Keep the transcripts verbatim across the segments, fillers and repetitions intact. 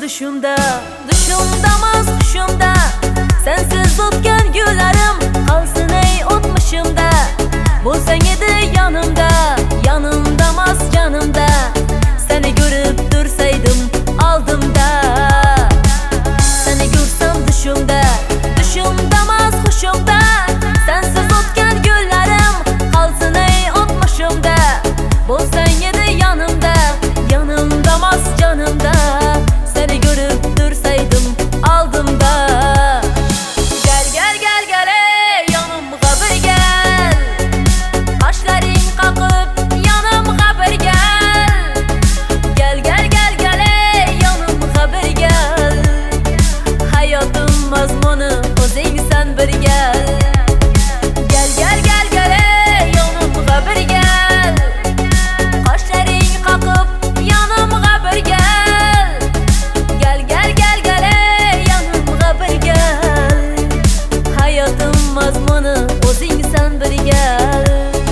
düşümde, düşümdemas hushimda. Sensiz o'tgan kunlarim qolsin ey o'tmishimda. Bo'lsang edi yanımda, yanımdamas canımda. Seni görüp dursaydım aldımda. Seni görsem düşümde, düşümdemas hushimda. Sensiz o'tgan kunlarim qolsin ey o'tmishimda. Bo'lsang edi yanımda, yanımdamas canımda. Seni görüp dursaydım aldımda. Gel gel gel gel ey yanımga bir gel. Qoshlaring qaqib yanımga bir gel. Gel gel gel gel ey yanımga bir gel. Hayatım mazmunu o'zingsan bir gel. Gel gel gel gel ey yanımga bir gel. Qoshlaring qaqib yanımga bir gel. Gel gel gel gel ey yanımga bir gel. Hayatım mazmunu o'zingsan bir gel.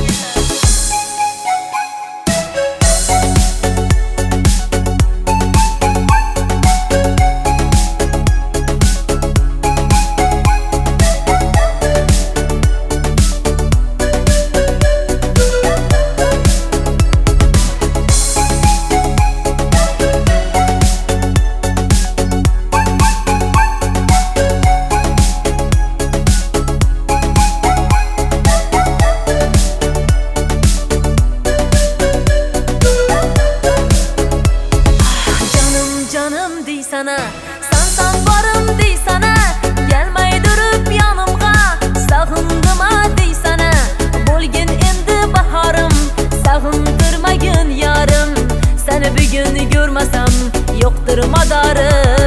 Canım deysana, san san varım deysana. Gelmey durup yanımga, sağındım ha deysana. Bo'lgin endi baharım, sağındırmagin yarım. Seni bir gün görmesem yoktur madarım.